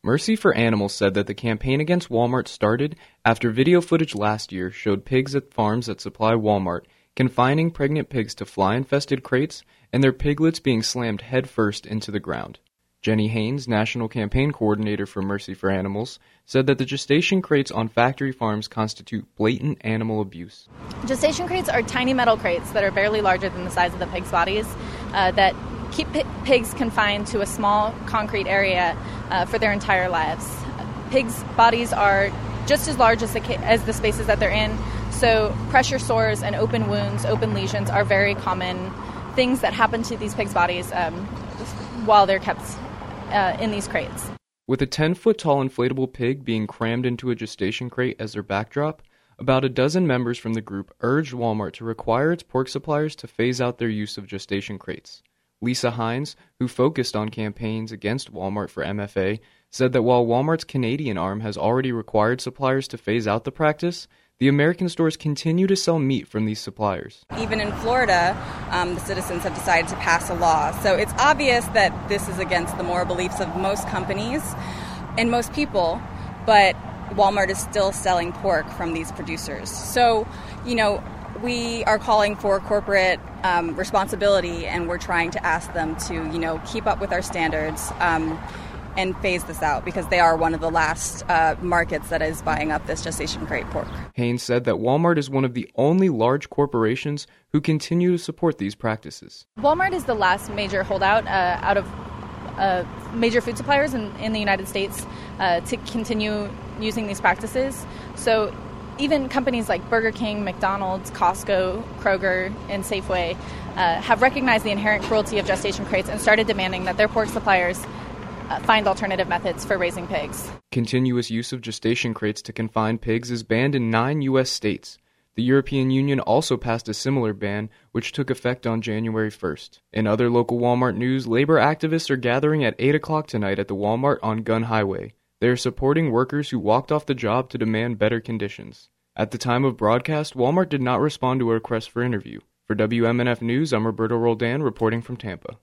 Mercy for Animals said that the campaign against Walmart started after video footage last year showed pigs at farms that supply Walmart confining pregnant pigs to fly-infested crates and their piglets being slammed headfirst into the ground. Jenny Haynes, National Campaign Coordinator for Mercy for Animals, said that the gestation crates on factory farms constitute blatant animal abuse. Gestation crates are tiny metal crates that are barely larger than the size of the pigs' bodies that keep pigs confined to a small concrete area for their entire lives. Pigs' bodies are just as large as the spaces that they're in, so pressure sores and open wounds, open lesions are very common things that happen to these pigs' bodies while they're kept in these crates. With a 10-foot-tall inflatable pig being crammed into a gestation crate as their backdrop, about a dozen members from the group urged Walmart to require its pork suppliers to phase out their use of gestation crates. Lisa Hines, who focused on campaigns against Walmart for MFA, said that while Walmart's Canadian arm has already required suppliers to phase out the practice, the American stores continue to sell meat from these suppliers. Even in Florida, the citizens have decided to pass a law. So it's obvious that this is against the moral beliefs of most companies and most people, but Walmart is still selling pork from these producers. So, we are calling for corporate responsibility, and we're trying to ask them to, keep up with our standards and phase this out, because they are one of the last markets that is buying up this gestation crate pork. Haynes said that Walmart is one of the only large corporations who continue to support these practices. Walmart is the last major holdout out of major food suppliers in the United States to continue using these practices. So even companies like Burger King, McDonald's, Costco, Kroger, and Safeway have recognized the inherent cruelty of gestation crates and started demanding that their pork suppliers find alternative methods for raising pigs. Continuous use of gestation crates to confine pigs is banned in 9 U.S. states. The European Union also passed a similar ban, which took effect on January 1st. In other local Walmart news, labor activists are gathering at 8 o'clock tonight at the Walmart on Gun Highway. They are supporting workers who walked off the job to demand better conditions. At the time of broadcast, Walmart did not respond to a request for interview. For WMNF News, I'm Roberto Roldan reporting from Tampa.